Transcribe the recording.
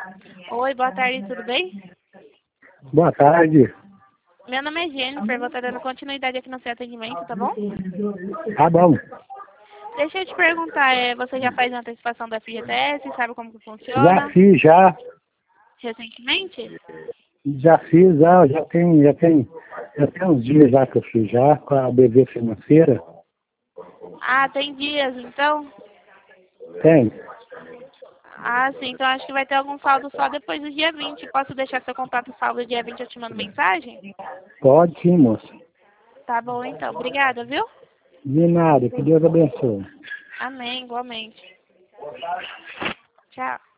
Oi, boa tarde, tudo bem? Boa tarde. Meu nome é Jennifer, vou estar dando continuidade aqui no seu atendimento, tá bom? Tá bom. Deixa eu te perguntar, você já faz a antecipação da FGTS, sabe como que Já funciona? fiz, já. Recentemente? Já fiz, já tem uns dias já que eu fiz já com a BV Financeira. Ah, tem dias, então? Tem. Ah, sim, então acho que vai ter algum saldo só depois do dia 20. Posso deixar seu contato salvo dia 20 eu te mando mensagem? Pode sim, moça. Tá bom, então. Obrigada, viu? De nada, que Deus abençoe. Amém, igualmente. Tchau.